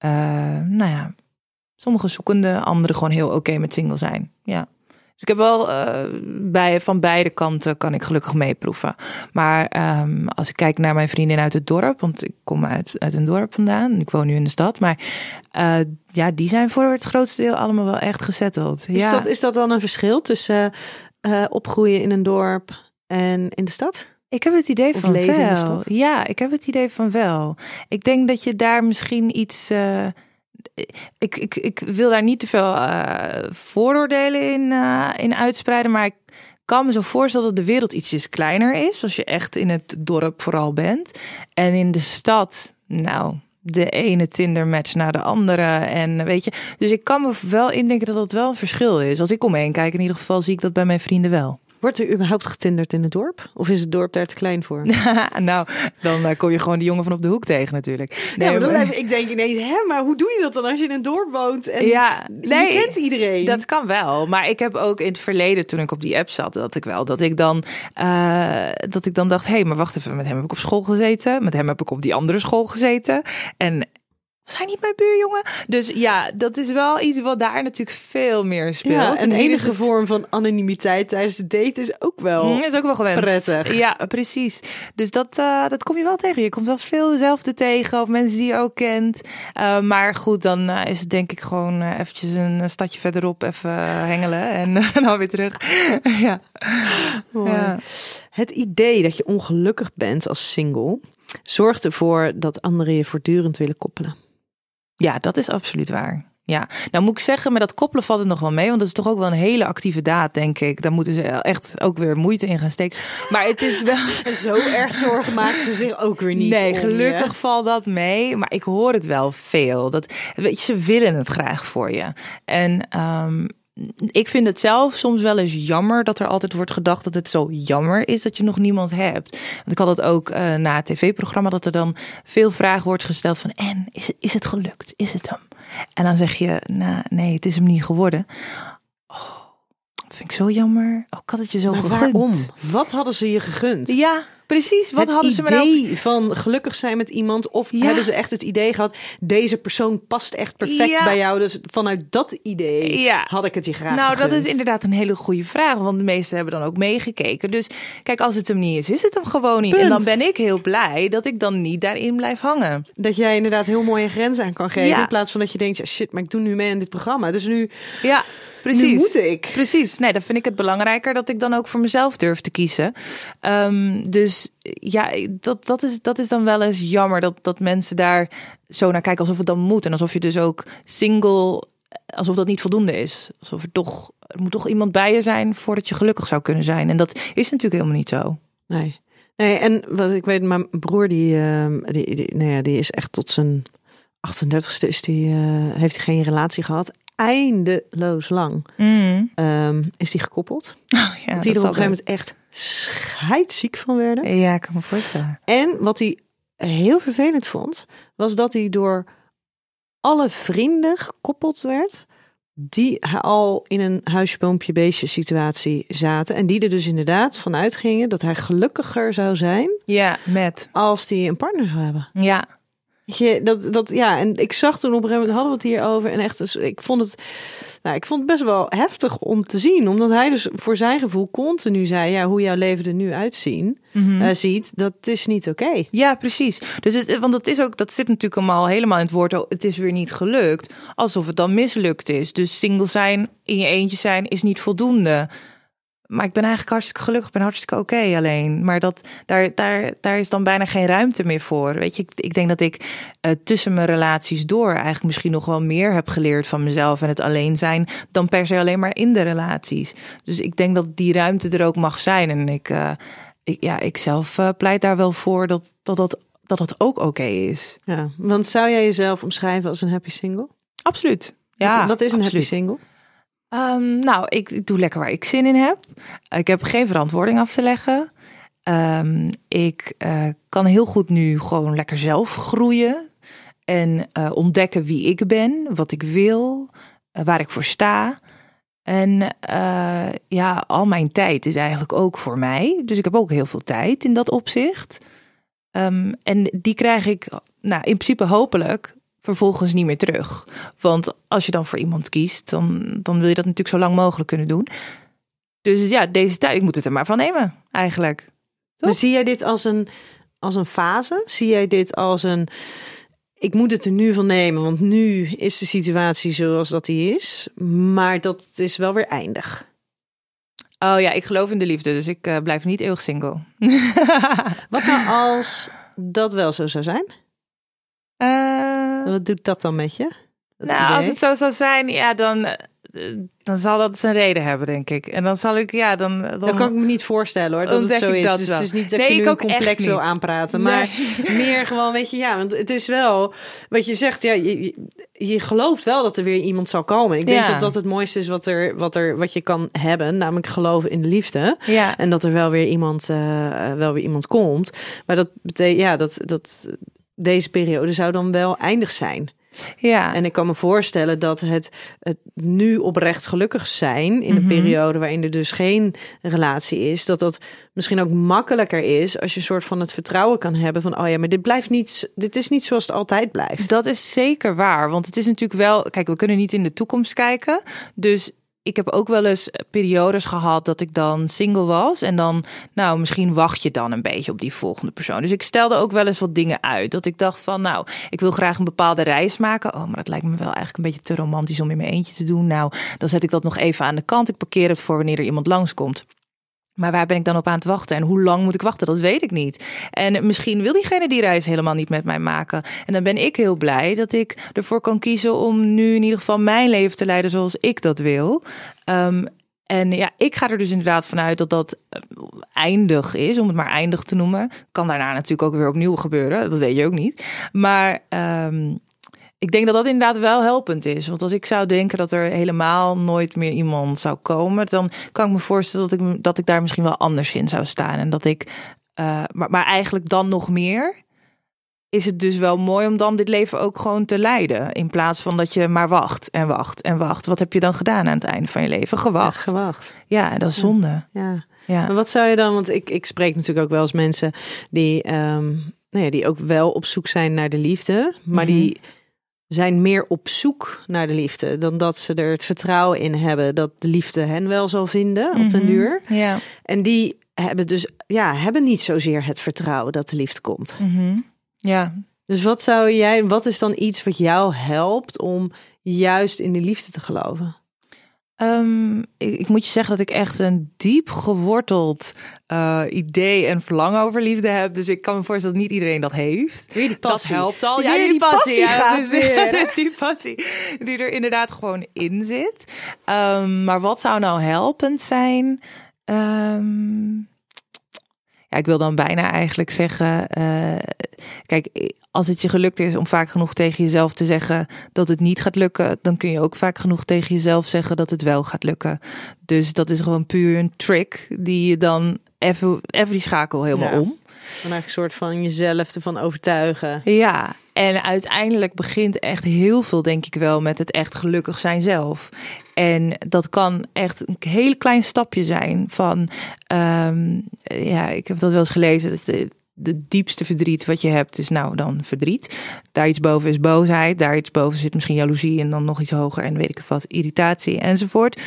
sommige zoekende, anderen gewoon heel oké met single zijn. Ja. Dus ik heb wel van beide kanten kan ik gelukkig meeproeven. Maar als ik kijk naar mijn vriendin uit het dorp, want ik kom uit een dorp vandaan en ik woon nu in de stad. Maar die zijn voor het grootste deel allemaal wel echt gesetteld. Ja. Is dat dan een verschil tussen opgroeien in een dorp en in de stad? Ik heb het idee van leven wel. in de stad? Ja, ik heb het idee van wel. Ik denk dat je daar misschien iets... Ik wil daar niet te veel vooroordelen in uitspreiden, maar ik kan me zo voorstellen dat de wereld ietsjes kleiner is als je echt in het dorp vooral bent. En in de stad, de ene Tinder-match naar de andere. En weet je, dus ik kan me wel indenken dat dat wel een verschil is. Als ik omheen kijk, in ieder geval zie ik dat bij mijn vrienden wel. Wordt er überhaupt getinderd in het dorp? Of is het dorp daar te klein voor? Nou, dan kom je gewoon die jongen van op de hoek tegen natuurlijk. Nee, maar dan ik denk ineens, maar hoe doe je dat dan als je in een dorp woont? En je kent iedereen. Dat kan wel. Maar ik heb ook in het verleden, toen ik op die app zat, dat ik dan dacht, hé, maar wacht even, met hem heb ik op school gezeten. Met hem heb ik op die andere school gezeten. En was hij niet mijn buurjongen? Dus ja, dat is wel iets wat daar natuurlijk veel meer speelt. Ja, een enige vorm van anonimiteit tijdens de date is ook wel gewenst. Prettig. Ja, precies. Dus dat kom je wel tegen. Je komt wel veel dezelfde tegen of mensen die je ook kent. Maar goed, dan is het denk ik gewoon eventjes een stadje verderop even hengelen en dan weer terug. Ja. Ja. Het idee dat je ongelukkig bent als single zorgt ervoor dat anderen je voortdurend willen koppelen. Ja, dat is absoluut waar. Ja, nou moet ik zeggen, met dat koppelen valt het nog wel mee. Want dat is toch ook wel een hele actieve daad, denk ik. Daar moeten ze echt ook weer moeite in gaan steken. Maar het is wel... Zo erg zorgen maken ze zich ook weer niet. Nee, gelukkig valt dat mee. Maar ik hoor het wel veel. Weet je, ze willen het graag voor je. En ik vind het zelf soms wel eens jammer dat er altijd wordt gedacht dat het zo jammer is dat je nog niemand hebt. Want ik had het ook na het tv-programma, dat er dan veel vragen wordt gesteld van, en is het gelukt? Is het hem? En dan zeg je, nou, nee, het is hem niet geworden. Oh, vind ik zo jammer. Oh, ik had het je zo gegund. Waarom? Wat hadden ze je gegund? Ja, precies. Wat hadden ze me nou... Het idee van gelukkig zijn met iemand, of hebben ze echt het idee gehad, deze persoon past echt perfect bij jou. Dus vanuit dat idee had ik het je graag gegund. Dat is inderdaad een hele goede vraag, want de meesten hebben dan ook meegekeken. Dus kijk, als het hem niet is het hem gewoon niet. Punt. En dan ben ik heel blij dat ik dan niet daarin blijf hangen. Dat jij inderdaad heel mooie grenzen aan kan geven, in plaats van dat je denkt, ja, shit, maar ik doe nu mee aan dit programma. Dus nu... Ja. Precies. Nu moet ik. Precies. Nee, dan vind ik het belangrijker dat ik dan ook voor mezelf durf te kiezen. Dus ja, dat is dan wel eens jammer dat mensen daar zo naar kijken alsof het dan moet. En alsof je dus ook single, alsof dat niet voldoende is. Alsof er moet toch iemand bij je zijn voordat je gelukkig zou kunnen zijn. En dat is natuurlijk helemaal niet zo. Nee, en wat ik weet, mijn broer die is echt tot zijn 38ste heeft hij geen relatie gehad. Eindeloos lang is die gekoppeld. Dat die er op een gegeven moment echt scheidsziek van werden. Ja, ik kan me voorstellen. En wat hij heel vervelend vond, was dat hij door alle vrienden gekoppeld werd die al in een huisje, boompje, beestje situatie zaten. En die er dus inderdaad van uitgingen dat hij gelukkiger zou zijn als hij een partner zou hebben. Ja. En ik zag toen op een gegeven moment, hadden we het hierover. En echt, dus ik vond het best wel heftig om te zien. Omdat hij dus voor zijn gevoel continu zei, ja, hoe jouw leven er nu ziet, dat is niet oké. Ja, precies. Dus want dat zit natuurlijk allemaal helemaal in het woord, het is weer niet gelukt. Alsof het dan mislukt is. Dus single zijn, in je eentje zijn, is niet voldoende. Maar ik ben eigenlijk hartstikke gelukkig, ik ben hartstikke oké alleen. Maar daar is dan bijna geen ruimte meer voor. Weet je, ik denk dat ik tussen mijn relaties door eigenlijk misschien nog wel meer heb geleerd van mezelf en het alleen zijn dan per se alleen maar in de relaties. Dus ik denk dat die ruimte er ook mag zijn. En ik zelf pleit daar wel voor dat het ook oké is. Ja, want zou jij jezelf omschrijven als een happy single? Absoluut. Ja, wat is een happy single? Ik doe lekker waar ik zin in heb. Ik heb geen verantwoording af te leggen. Ik kan heel goed nu gewoon lekker zelf groeien. En ontdekken wie ik ben, wat ik wil, waar ik voor sta. En al mijn tijd is eigenlijk ook voor mij. Dus ik heb ook heel veel tijd in dat opzicht. En die krijg ik in principe hopelijk vervolgens niet meer terug. Want als je dan voor iemand kiest, dan wil je dat natuurlijk zo lang mogelijk kunnen doen. Dus ja, deze tijd, ik moet het er maar van nemen, eigenlijk. Toch? Maar zie jij dit als een fase? Zie jij dit als ik moet het er nu van nemen, want nu is de situatie zoals dat die is. Maar dat is wel weer eindig. Oh ja, ik geloof in de liefde, dus ik blijf niet eeuwig single. Wat nou als dat wel zo zou zijn? Wat doet dat dan met je? Als het zo zou zijn, ja, dan zal dat zijn reden hebben, denk ik. En dan zal ik, dan kan ik me niet voorstellen, hoor, dat het zo is. Dat dus wel. het is niet dat je nu een complex wil aanpraten. Maar meer gewoon, weet je, want het is wel... Wat je zegt, je gelooft wel dat er weer iemand zal komen. Ik denk dat dat het mooiste is wat je kan hebben. Namelijk geloven in de liefde. Ja. En dat er wel weer iemand komt. Maar dat betekent, dat deze periode zou dan wel eindig zijn. Ja. En ik kan me voorstellen dat het nu oprecht gelukkig zijn in een periode waarin er dus geen relatie is, dat misschien ook makkelijker is als je een soort van het vertrouwen kan hebben van, maar dit is niet zoals het altijd blijft. Dat is zeker waar, want het is natuurlijk wel, kijk, we kunnen niet in de toekomst kijken, dus ik heb ook wel eens periodes gehad dat ik dan single was. En dan, misschien wacht je dan een beetje op die volgende persoon. Dus ik stelde ook wel eens wat dingen uit. Dat ik dacht van, ik wil graag een bepaalde reis maken. Maar dat lijkt me wel eigenlijk een beetje te romantisch om in mijn eentje te doen. Dan zet ik dat nog even aan de kant. Ik parkeer het voor wanneer er iemand langskomt. Maar waar ben ik dan op aan het wachten? En hoe lang moet ik wachten? Dat weet ik niet. En misschien wil diegene die reis helemaal niet met mij maken. En dan ben ik heel blij dat ik ervoor kan kiezen om nu in ieder geval mijn leven te leiden zoals ik dat wil. Ik ga er dus inderdaad vanuit dat dat eindig is, om het maar eindig te noemen. Kan daarna natuurlijk ook weer opnieuw gebeuren. Dat weet je ook niet. Maar ik denk dat dat inderdaad wel helpend is. Want als ik zou denken dat er helemaal nooit meer iemand zou komen, dan kan ik me voorstellen dat ik daar misschien wel anders in zou staan. En dat ik, maar eigenlijk dan nog meer, is het dus wel mooi om dan dit leven ook gewoon te leiden. In plaats van dat je maar wacht en wacht en wacht. Wat heb je dan gedaan aan het einde van je leven? Gewacht. Ja, gewacht. Ja, dat is zonde. Ja. Maar wat zou je dan, want ik spreek natuurlijk ook wel eens mensen die ook wel op zoek zijn naar de liefde, maar die zijn meer op zoek naar de liefde dan dat ze er het vertrouwen in hebben dat de liefde hen wel zal vinden op den duur. Ja. En die hebben dus hebben niet zozeer het vertrouwen dat de liefde komt. Ja. Dus wat is dan iets wat jou helpt om juist in de liefde te geloven? Ik moet je zeggen dat ik echt een diep geworteld idee en verlangen over liefde heb. Dus ik kan me voorstellen dat niet iedereen dat heeft. Weer die passie. Dat helpt al. Die passie gaat weer. Dat is die passie die er inderdaad gewoon in zit. Maar wat zou nou helpend zijn? Ik wil dan bijna eigenlijk zeggen, kijk, als het je gelukt is om vaak genoeg tegen jezelf te zeggen dat het niet gaat lukken, dan kun je ook vaak genoeg tegen jezelf zeggen dat het wel gaat lukken. Dus dat is gewoon puur een trick die je dan even die schakel helemaal om. Dan eigenlijk een soort van jezelf ervan overtuigen. Ja, en uiteindelijk begint echt heel veel, denk ik wel, met het echt gelukkig zijn zelf. En dat kan echt een heel klein stapje zijn van, ik heb dat wel eens gelezen, de diepste verdriet wat je hebt is dan verdriet. Daar iets boven is boosheid, daar iets boven zit misschien jaloezie en dan nog iets hoger en weet ik het wat, irritatie enzovoort.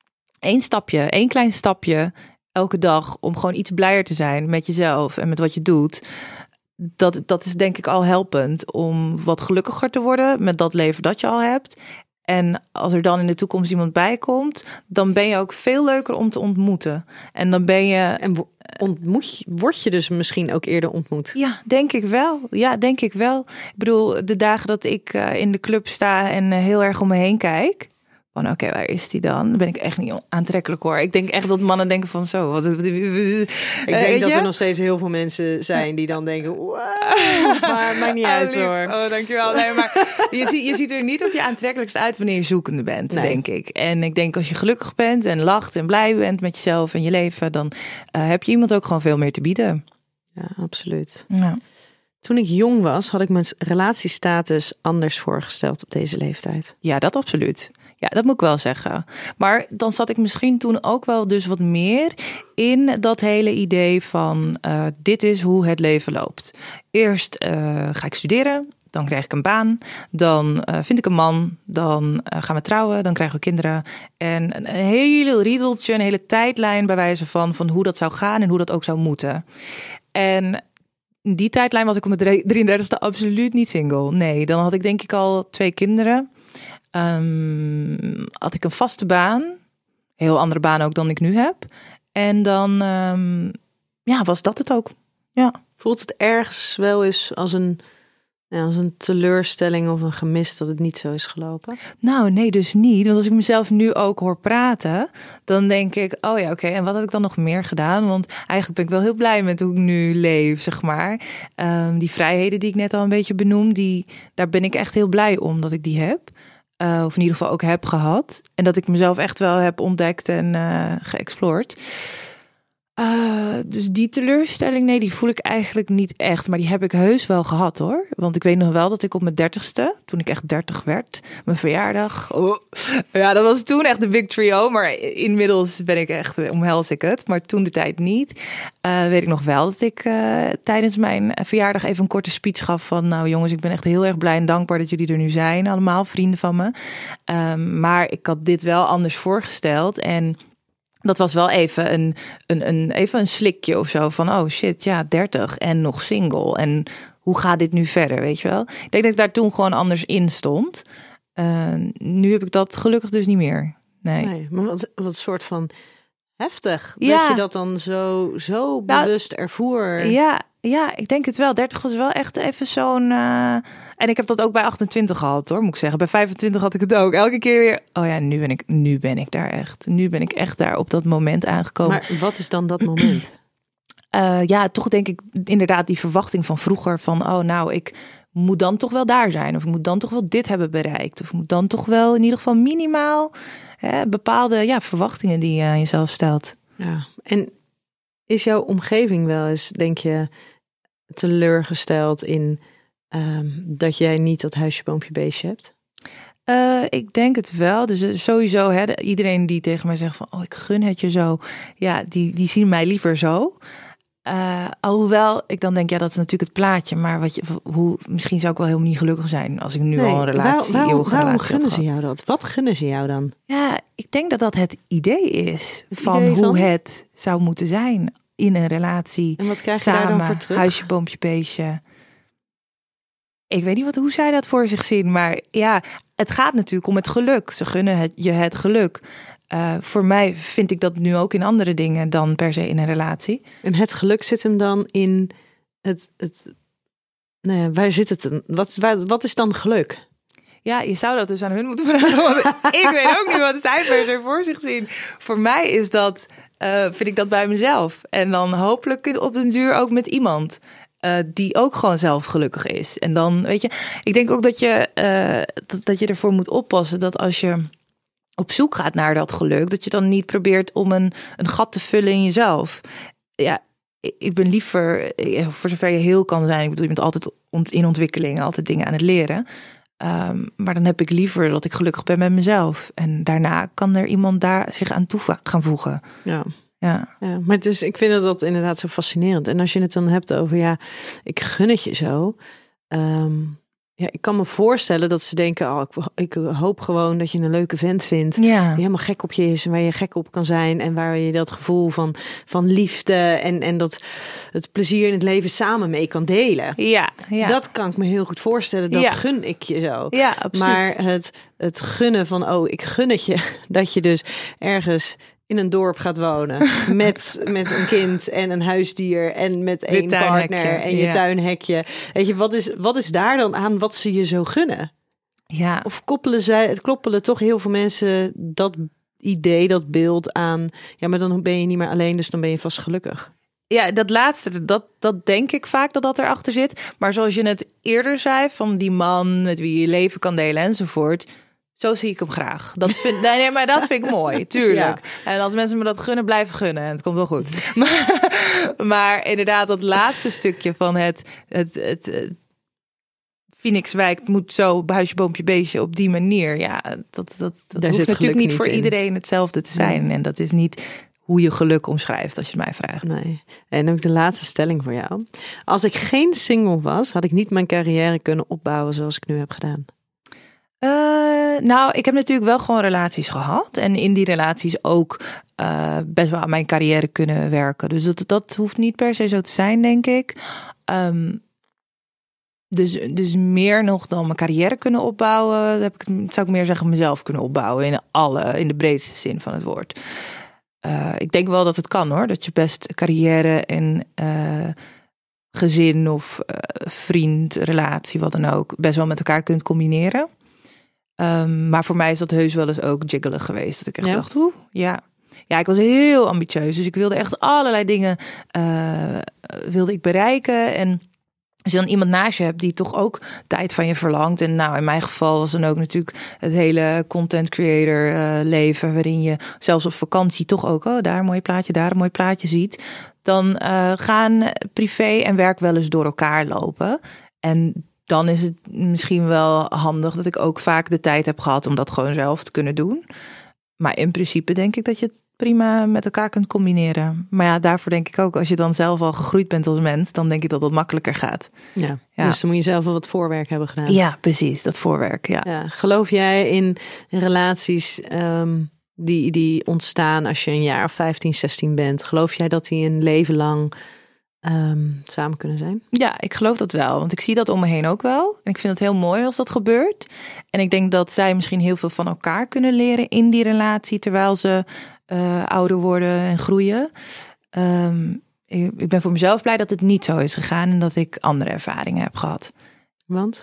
Eén klein stapje elke dag om gewoon iets blijer te zijn met jezelf en met wat je doet. Dat is denk ik al helpend om wat gelukkiger te worden met dat leven dat je al hebt. En als er dan in de toekomst iemand bij komt, dan ben je ook veel leuker om te ontmoeten. En dan ben je... En word je dus misschien ook eerder ontmoet? Ja, denk ik wel. Ik bedoel, de dagen dat ik in de club sta en heel erg om me heen kijk, van waar is die dan? Dan ben ik echt niet aantrekkelijk, hoor. Ik denk echt dat mannen denken van zo. Ik denk dat er nog steeds heel veel mensen zijn die dan denken, wow, maar maakt niet uit, hoor. Oh, dankjewel. Nee, maar je ziet er niet op je aantrekkelijkst uit wanneer je zoekende bent, denk ik. En ik denk als je gelukkig bent en lacht en blij bent met jezelf en je leven, dan heb je iemand ook gewoon veel meer te bieden. Ja, absoluut. Ja. Toen ik jong was, had ik mijn relatiestatus anders voorgesteld op deze leeftijd. Ja, dat absoluut. Ja, dat moet ik wel zeggen. Maar dan zat ik misschien toen ook wel dus wat meer in dat hele idee van dit is hoe het leven loopt. Eerst ga ik studeren, dan krijg ik een baan, dan vind ik een man, dan gaan we trouwen, dan krijgen we kinderen. En een hele riedeltje, een hele tijdlijn bij wijze van hoe dat zou gaan en hoe dat ook zou moeten. En in die tijdlijn was ik op mijn 33e absoluut niet single. Nee, dan had ik denk ik al 2 kinderen. Had ik een vaste baan. Heel andere baan ook dan ik nu heb. En dan was dat het ook. Ja. Voelt het ergens wel eens als een Ja, als een teleurstelling of een gemis dat het niet zo is gelopen? Nou, nee, dus niet. Want als ik mezelf nu ook hoor praten, dan denk ik, oh ja, oké. En wat had ik dan nog meer gedaan? Want eigenlijk ben ik wel heel blij met hoe ik nu leef, zeg maar. Die vrijheden die ik net al een beetje benoem, daar ben ik echt heel blij om dat ik die heb. Of in ieder geval ook heb gehad. En dat ik mezelf echt wel heb ontdekt en geëxploreerd. Dus die teleurstelling, nee, die voel ik eigenlijk niet echt. Maar die heb ik heus wel gehad, hoor. Want ik weet nog wel dat ik op mijn 30ste, toen ik echt 30 werd, mijn verjaardag. Ja, dat was toen echt de big trio. Maar inmiddels ben ik echt, omhels ik het. Maar toen de tijd niet. Weet ik nog wel dat ik tijdens mijn verjaardag even een korte speech gaf van, nou jongens, ik ben echt heel erg blij en dankbaar dat jullie er nu zijn. Allemaal vrienden van me. Maar ik had dit wel anders voorgesteld. En dat was wel even een slikje of zo van, oh shit, ja, 30 en nog single. En hoe gaat dit nu verder, weet je wel? Ik denk dat ik daar toen gewoon anders in stond. Nu heb ik dat gelukkig dus niet meer. Nee, maar wat soort van heftig. Ja. Dat je dat dan zo bewust ervoer. Ja, ik denk het wel. 30 was wel echt even zo'n... En ik heb dat ook bij 28 gehad, hoor, moet ik zeggen. Bij 25 had ik het ook. Elke keer weer, oh ja, nu ben ik daar echt. Nu ben ik echt daar op dat moment aangekomen. Maar wat is dan dat moment? Ja, toch denk ik inderdaad die verwachting van vroeger. Van, oh nou, ik moet dan toch wel daar zijn. Of ik moet dan toch wel dit hebben bereikt. Of ik moet dan toch wel in ieder geval minimaal bepaalde verwachtingen die je aan jezelf stelt. Ja, en is jouw omgeving wel eens, denk je, teleurgesteld in dat jij niet dat huisje, boompje, beestje hebt? Ik denk het wel. Dus sowieso, iedereen die tegen mij zegt van, oh, ik gun het je zo. Ja, die zien mij liever zo. Alhoewel ik dan denk, ja, dat is natuurlijk het plaatje. Maar misschien zou ik wel helemaal niet gelukkig zijn als ik nu al een relatie, waarom gunnen ze jou dat? Wat gunnen ze jou dan? Ja, ik denk dat het idee is van hoe het zou moeten zijn in een relatie. En wat krijg je samen, daar dan voor terug? Huisje, boompje, beestje. Ik weet niet hoe zij dat voor zich zien. Maar ja, het gaat natuurlijk om het geluk. Ze gunnen je het geluk. Voor mij vind ik dat nu ook in andere dingen dan per se in een relatie. En het geluk zit hem dan in het waar zit het? Wat is dan geluk? Ja, je zou dat dus aan hun moeten vragen. Want ik weet ook niet wat zij per se voor zich zien. Voor mij is dat, vind ik dat bij mezelf. En dan hopelijk op den duur ook met iemand. Die ook gewoon zelf gelukkig is. En dan, weet je, ik denk ook dat je ervoor moet oppassen dat als je op zoek gaat naar dat geluk, dat je dan niet probeert om een gat te vullen in jezelf. Ja, ik ben liever, voor zover je heel kan zijn, ik bedoel, je bent altijd in ontwikkeling, altijd dingen aan het leren. Maar dan heb ik liever dat ik gelukkig ben met mezelf. En daarna kan er iemand daar zich aan toe gaan voegen. Ja, maar ik vind dat inderdaad zo fascinerend. En als je het dan hebt over, ik gun het je zo. Ik kan me voorstellen dat ze denken, ik hoop gewoon dat je een leuke vent vindt. Ja. Die helemaal gek op je is en waar je gek op kan zijn. En waar je dat gevoel van liefde en dat het plezier in het leven samen mee kan delen. Ja. Dat kan ik me heel goed voorstellen. Dat gun ik je zo. Ja, absoluut. Maar het gunnen van, ik gun het je. Dat je dus ergens in een dorp gaat wonen met een kind en een huisdier en met één partner en je tuinhekje. Weet je, wat is daar dan aan wat ze je zo gunnen? Ja. Of kloppelen toch heel veel mensen dat idee, dat beeld aan, maar dan ben je niet meer alleen, dus dan ben je vast gelukkig. Ja, dat laatste, dat denk ik vaak dat erachter zit. Maar zoals je het eerder zei, van die man met wie je leven kan delen enzovoort. Zo zie ik hem graag. Maar dat vind ik mooi, tuurlijk. Ja. En als mensen me dat gunnen, blijven gunnen. En het komt wel goed. Maar inderdaad, dat laatste stukje van het Phoenixwijk moet zo huisje, boompje, beestje op die manier. Ja, dat hoeft natuurlijk niet voor iedereen hetzelfde te zijn. Nee. En dat is niet hoe je geluk omschrijft, als je het mij vraagt. Nee. En dan heb ik de laatste stelling voor jou. Als ik geen single was, had ik niet mijn carrière kunnen opbouwen zoals ik nu heb gedaan. Nou, ik heb natuurlijk wel gewoon relaties gehad. En in die relaties ook best wel aan mijn carrière kunnen werken. Dus dat hoeft niet per se zo te zijn, denk ik. Dus meer nog dan mijn carrière kunnen opbouwen. Zou ik meer zeggen mezelf kunnen opbouwen. In de breedste zin van het woord. Ik denk wel dat het kan, hoor. Dat je best carrière en gezin of vriend, relatie, wat dan ook, best wel met elkaar kunt combineren. Maar voor mij is dat heus wel eens ook jiggelig geweest. Dat ik echt dacht, ja, ik was heel ambitieus. Dus ik wilde echt allerlei dingen wilde ik bereiken. En als je dan iemand naast je hebt die toch ook tijd van je verlangt. En nou, in mijn geval was dan ook natuurlijk het hele content creator leven. Waarin je zelfs op vakantie toch ook, daar een mooi plaatje, daar een mooi plaatje ziet. Dan gaan privé en werk wel eens door elkaar lopen. En dan is het misschien wel handig dat ik ook vaak de tijd heb gehad om dat gewoon zelf te kunnen doen. Maar in principe denk ik dat je het prima met elkaar kunt combineren. Maar ja, daarvoor denk ik ook, als je dan zelf al gegroeid bent als mens, dan denk ik dat het makkelijker gaat. Ja. Dus dan moet je zelf wel wat voorwerk hebben gedaan. Ja, precies, dat voorwerk, ja. Geloof jij in relaties die ontstaan als je een jaar of 15, 16 bent? Geloof jij dat die een leven lang samen kunnen zijn? Ja, ik geloof dat wel. Want ik zie dat om me heen ook wel. En ik vind het heel mooi als dat gebeurt. En ik denk dat zij misschien heel veel van elkaar kunnen leren in die relatie, terwijl ze ouder worden en groeien. Ik ben voor mezelf blij dat het niet zo is gegaan en dat ik andere ervaringen heb gehad. Want?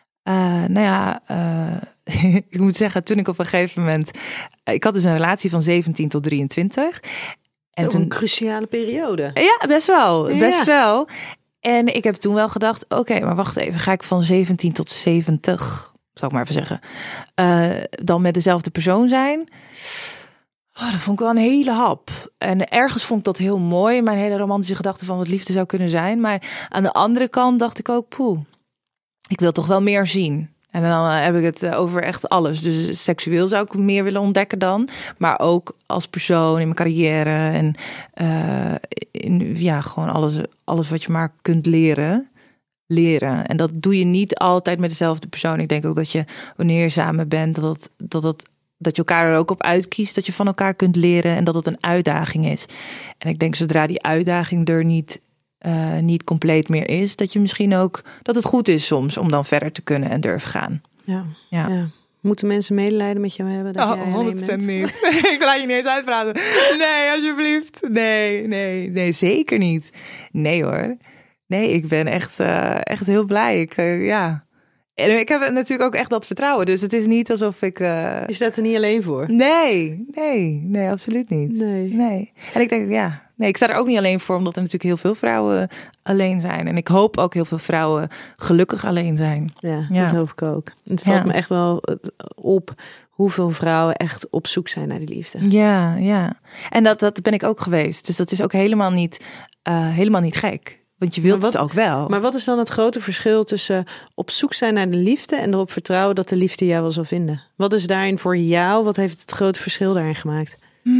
Ik moet zeggen, toen ik op een gegeven moment... Ik had dus een relatie van 17 tot 23. En toen een cruciale periode. Ja, best wel. En ik heb toen wel gedacht, oké, maar wacht even. Ga ik van 17 tot 70, zou ik maar even zeggen, dan met dezelfde persoon zijn? Dat vond ik wel een hele hap. En ergens vond ik dat heel mooi. Mijn hele romantische gedachte van wat liefde zou kunnen zijn. Maar aan de andere kant dacht ik ook, ik wil toch wel meer zien. En dan heb ik het over echt alles. Dus seksueel zou ik meer willen ontdekken dan. Maar ook als persoon in mijn carrière. En gewoon alles wat je maar kunt leren. En dat doe je niet altijd met dezelfde persoon. Ik denk ook dat je, wanneer je samen bent, dat je elkaar er ook op uitkiest. Dat je van elkaar kunt leren en dat het een uitdaging is. En ik denk zodra die uitdaging er niet compleet meer is, dat je misschien ook, dat het goed is soms om dan verder te kunnen en durven gaan. Ja. Moeten mensen medelijden met jou hebben? Dat jij 100% niet. Ik laat je niet eens uitpraten. Nee, alsjeblieft. Nee, zeker niet. Nee hoor. Nee, ik ben echt heel blij. En ik heb natuurlijk ook echt dat vertrouwen. Dus het is niet alsof ik... Je staat er niet alleen voor? Nee, absoluut niet. Nee. En ik denk, ik sta er ook niet alleen voor, omdat er natuurlijk heel veel vrouwen alleen zijn. En ik hoop ook heel veel vrouwen gelukkig alleen zijn. Ja. Dat hoop ik ook. Het valt me echt wel op hoeveel vrouwen echt op zoek zijn naar die liefde. Ja. En dat ben ik ook geweest. Dus dat is ook helemaal niet gek. Want je wilt het ook wel. Maar wat is dan het grote verschil tussen op zoek zijn naar de liefde en erop vertrouwen dat de liefde jou wel zal vinden? Wat is daarin voor jou? Wat heeft het grote verschil daarin gemaakt?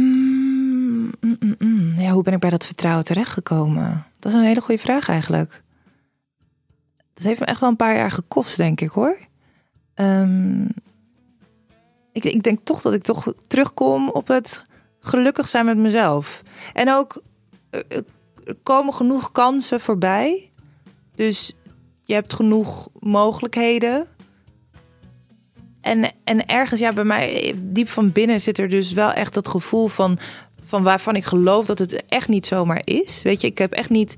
Ja, hoe ben ik bij dat vertrouwen terechtgekomen? Dat is een hele goede vraag eigenlijk. Dat heeft me echt wel een paar jaar gekost, denk ik hoor. Ik denk toch dat ik toch terugkom op het gelukkig zijn met mezelf. En ook... Er komen genoeg kansen voorbij. Dus je hebt genoeg mogelijkheden. En ergens, bij mij, diep van binnen zit er dus wel echt dat gevoel van waarvan ik geloof dat het echt niet zomaar is. Weet je, ik heb echt niet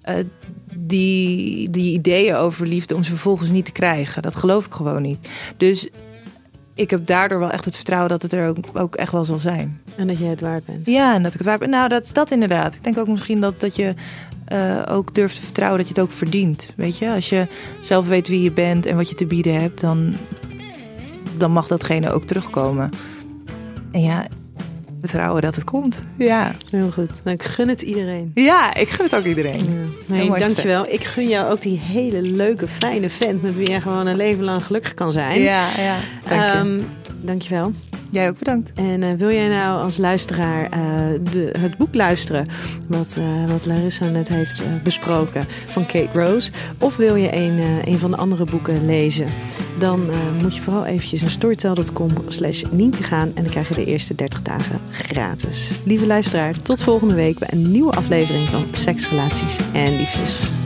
die ideeën over liefde om ze vervolgens niet te krijgen. Dat geloof ik gewoon niet. Dus ik heb daardoor wel echt het vertrouwen dat het er ook echt wel zal zijn. En dat jij het waard bent. Ja, en dat ik het waard ben. Nou, dat is dat inderdaad. Ik denk ook misschien dat je ook durft te vertrouwen dat je het ook verdient. Weet je, als je zelf weet wie je bent en wat je te bieden hebt, dan mag datgene ook terugkomen. En vertrouwen dat het komt. Ja. Heel goed. Nou, ik gun het iedereen. Ja, ik gun het ook iedereen. Ja. Dankjewel. Ik gun jou ook die hele leuke, fijne vent met wie je gewoon een leven lang gelukkig kan zijn. Ja. Dank je. Dankjewel. Jij ook bedankt. En wil jij nou als luisteraar het boek luisteren wat Larissa net heeft besproken van Kate Rose, of wil je een van de andere boeken lezen, dan moet je vooral eventjes naar storytel.com/Nienke gaan en dan krijg je de eerste 30 dagen gratis. Lieve luisteraar, tot volgende week bij een nieuwe aflevering van Seks, Relaties en Liefdes.